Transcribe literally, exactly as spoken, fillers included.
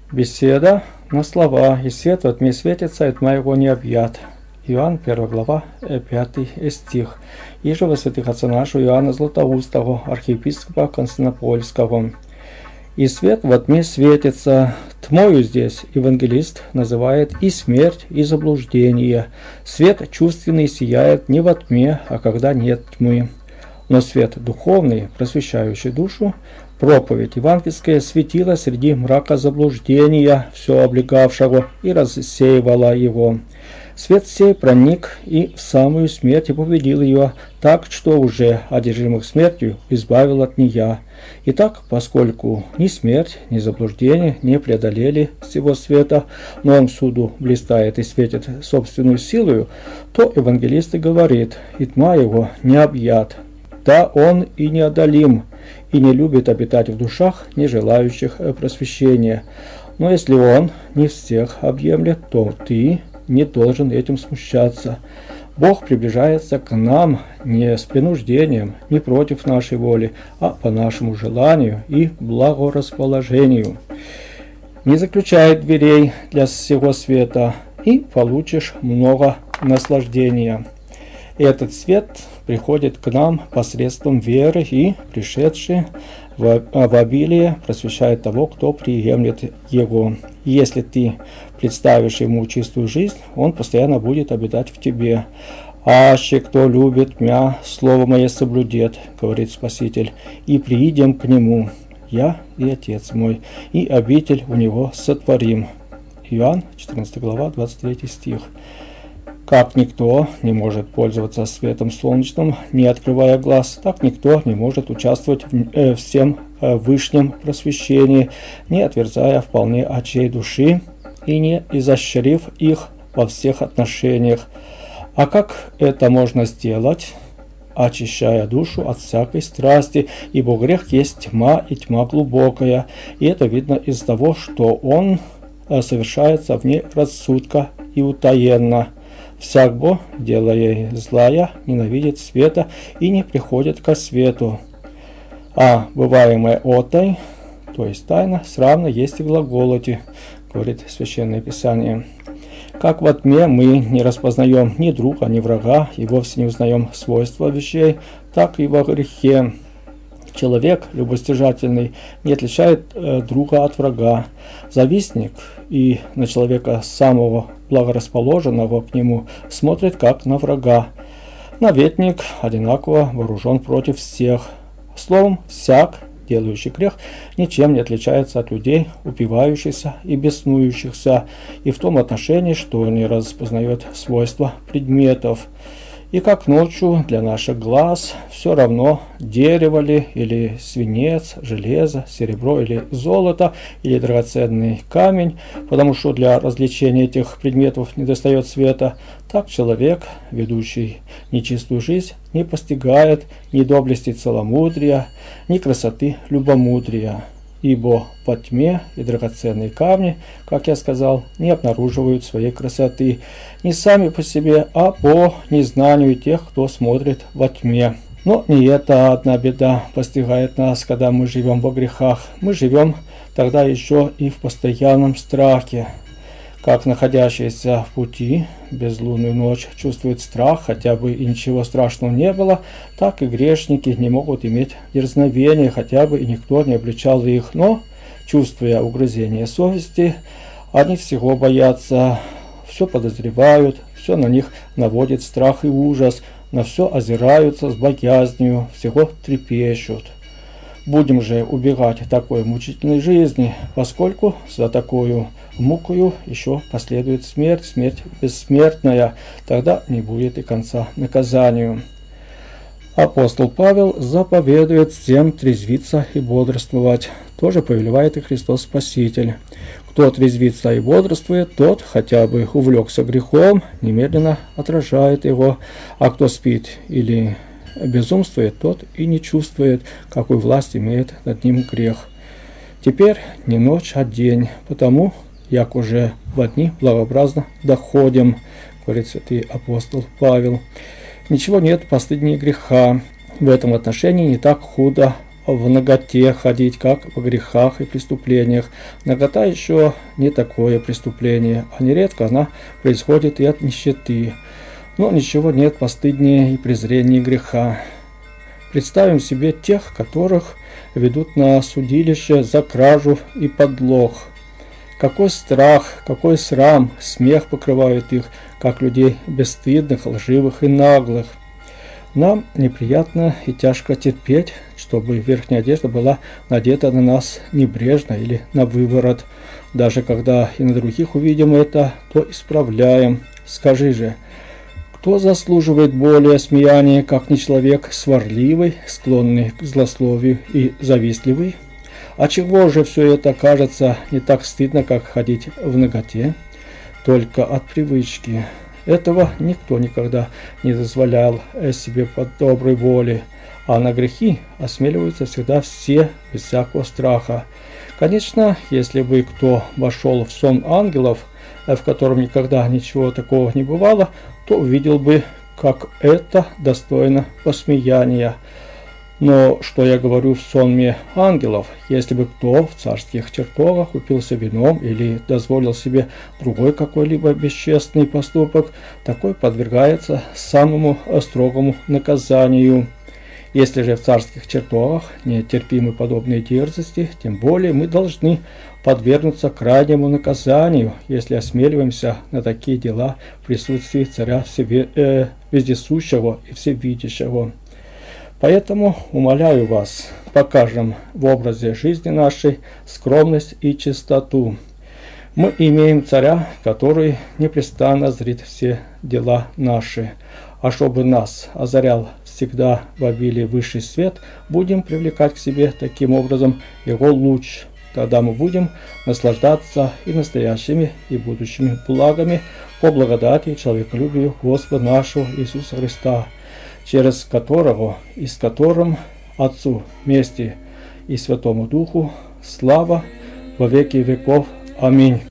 Беседа на слова, и свет во тьме светится, и тьма его не объят. Иоанн, первая глава, пятый стих. И же во святых отца нашего Иоанна Златоустого, архиепископа Константинопольского. И свет во тьме светится, тьмою здесь евангелист называет и смерть, и заблуждение. Свет чувственный сияет не во тьме, а когда нет тьмы. Но свет духовный, просвещающий душу, проповедь евангельская светила среди мрака заблуждения, все облегавшего, и рассеивала его. Свет сей проник и в самую смерть и победил ее, так что уже одержимых смертью избавил от нея. Итак, поскольку ни смерть, ни заблуждение не преодолели всего света, но он всюду блистает и светит собственную силою, то евангелист и говорит, и тьма его не объят. Да, он и неодолим, и не любит обитать в душах, не желающих просвещения. Но если он не всех объемлет, то ты не должен этим смущаться. Бог приближается к нам не с принуждением, не против нашей воли, а по нашему желанию и благорасположению. Не заключай дверей для всего света, и получишь много наслаждения. Этот свет приходит к нам посредством веры, и пришедший в, в обилие просвещает того, кто приемлет его. Если ты представишь ему чистую жизнь, он постоянно будет обитать в тебе. «Аще кто любит мя, слово мое соблюдет, — говорит Спаситель, — и приидем к нему, я и Отец мой, и обитель у него сотворим». Иоанн, четырнадцатая глава, двадцать третий стих. Как никто не может пользоваться светом солнечным, не открывая глаз, так никто не может участвовать в э, всем э, вышнем просвещении, не отверзая вполне очей души и не изощрив их во всех отношениях. А как это можно сделать? Очищая душу от всякой страсти, ибо грех есть тьма, и тьма глубокая, и это видно из того, что он э, совершается вне рассудка и утаенно. Всякбо, делая злая, ненавидит света и не приходит ко свету. А бываемое отой, то есть тайна, сравно есть и глаголоте, говорит Священное Писание. Как во тьме мы не распознаем ни друга, ни врага, и вовсе не узнаем свойства вещей, так и во грехе. Человек любостяжательный не отличает э, друга от врага. Завистник и на человека самого благорасположенного к нему смотрит как на врага. Наветник одинаково вооружен против всех. Словом, всяк, делающий грех, ничем не отличается от людей, упивающихся и беснующихся, и в том отношении, что не распознает свойства предметов. И как ночью для наших глаз все равно, дерево ли, или свинец, железо, серебро или золото, или драгоценный камень, потому что для развлечения этих предметов недостает света, так человек, ведущий нечистую жизнь, не постигает ни доблести целомудрия, ни красоты любомудрия. Ибо во тьме и драгоценные камни, как я сказал, не обнаруживают своей красоты не сами по себе, а по незнанию тех, кто смотрит во тьме. Но не это одна беда постигает нас, когда мы живем во грехах. Мы живем тогда еще и в постоянном страхе. Как находящиеся в пути безлунную ночь чувствуют страх, хотя бы и ничего страшного не было, так и грешники не могут иметь дерзновения, хотя бы и никто не обличал их. Но, чувствуя угрызение совести, они всего боятся, все подозревают, все на них наводит страх и ужас, на все озираются с боязнью, всего трепещут. Будем же убегать от такой мучительной жизни, поскольку за такую мукою еще последует смерть, смерть бессмертная, тогда не будет и конца наказанию. Апостол Павел заповедует всем трезвиться и бодрствовать, тоже повелевает и Христос Спаситель. Кто трезвится и бодрствует, тот, хотя бы увлекся грехом, немедленно отражает его, а кто спит или безумствует, тот и не чувствует, какую власть имеет над ним грех. Теперь не ночь, а день, потому як уже во дни благообразно доходим, говорит святый апостол Павел. Ничего нет постыднее греха. В этом отношении не так худо в наготе ходить, как в грехах и преступлениях. Нагота еще не такое преступление, а нередко она происходит и от нищеты. Но ничего нет постыднее и презрения греха. Представим себе тех, которых ведут на судилище за кражу и подлог. Какой страх, какой срам, смех покрывают их, как людей бесстыдных, лживых и наглых. Нам неприятно и тяжко терпеть, чтобы верхняя одежда была надета на нас небрежно или на выворот. Даже когда и на других увидим это, то исправляем. Скажи же, кто заслуживает более смеяния, как не человек сварливый, склонный к злословию и завистливый? А чего же все это кажется не так стыдно, как ходить в наготе? Только от привычки. Этого никто никогда не дозволял себе по доброй воле, а на грехи осмеливаются всегда все, без всякого страха. Конечно, если бы кто вошел в сон ангелов, в котором никогда ничего такого не бывало, то увидел бы, как это достойно посмеяния. Но что я говорю в сонме ангелов, если бы кто в царских чертогах упился вином или дозволил себе другой какой-либо бесчестный поступок, такой подвергается самому строгому наказанию. Если же в царских чертогах нетерпимы подобные дерзости, тем более мы должны подвергнуться крайнему наказанию, если осмеливаемся на такие дела в присутствии царя всеве, э, вездесущего и всевидящего. Поэтому умоляю вас, покажем в образе жизни нашей скромность и чистоту. Мы имеем царя, который непрестанно зрит все дела наши, а чтобы нас озарял всегда в обилии высший свет, будем привлекать к себе таким образом его луч. Тогда мы будем наслаждаться и настоящими, и будущими благами по благодати и человеколюбию Господа нашего Иисуса Христа, через которого и с которым Отцу вместе и Святому Духу слава во веки веков. Аминь.